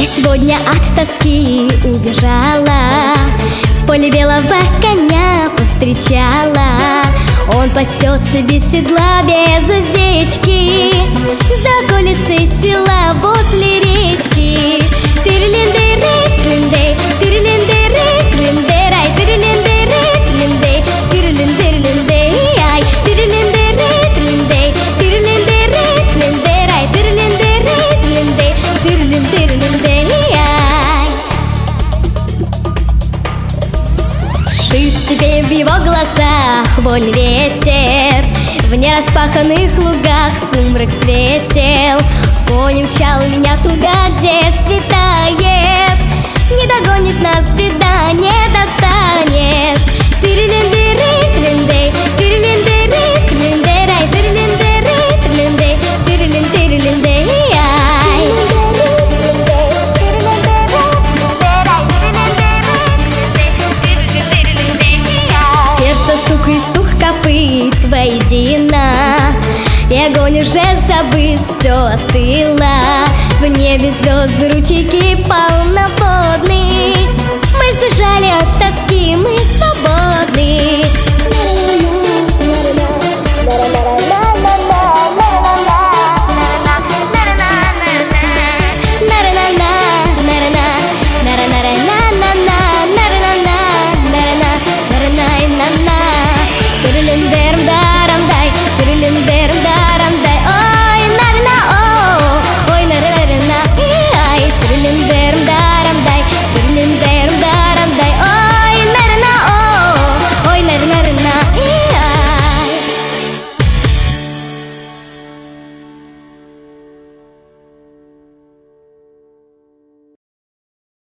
Сегодня от тоски убежала, в поле белого коня повстречала. Он пасется без седла, без уздечки, за околицей села возле речки. Тыры-линды-ры, клиндей, тыры-линды-ры, клиндей-рай, тыры-линды-ры, клиндей, тыры-линды-линдей, ай, тыры-линды-ры, клиндей, тыры-линды-ры, клиндей-рай, тыры-линды-ры, клиндей, тыры-линды-линдей, ай. Шесть в его глазах, вольный ветер, в нераспаханных лугах сумрак светел. Конь умчал меня туда, где светает, не догонит нас беда, не достанет. Тыры-линды-ры, клиндей, тыры-линды-ры, клиндей, рай, тыры-линды-ры, клиндей, тыры-лин-тыры-линдей, ай. Сердце стук и стук копыт воедино, и огонь уже забыт, все остыло. В небе звезды, ручейки полно